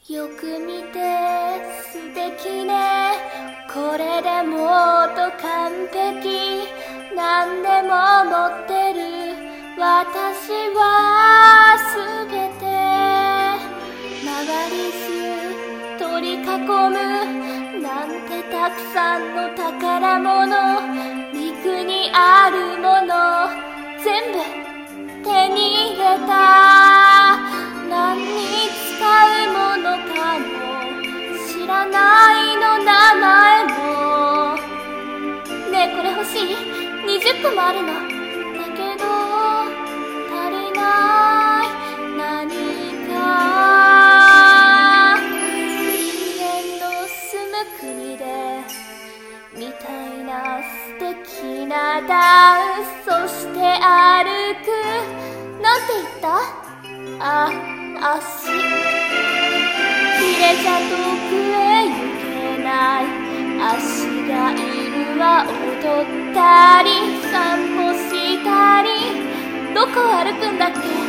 よく見て素敵ね、これでもっと完璧、何でも持ってる私はすべて、周り中取り囲むなんてたくさんの宝物、陸にあるもの全部手に入れた。何に使うものかも知らないの、名前も。ねえこれ欲しい？20個もあるの。だけど足りない何か。人間の住む国でみたいな素敵なダンス、そして歩く。なんて言った？足。切れじゃ遠くへ行けない。足がいるは踊ったり散歩したり。どこを歩くんだっけ？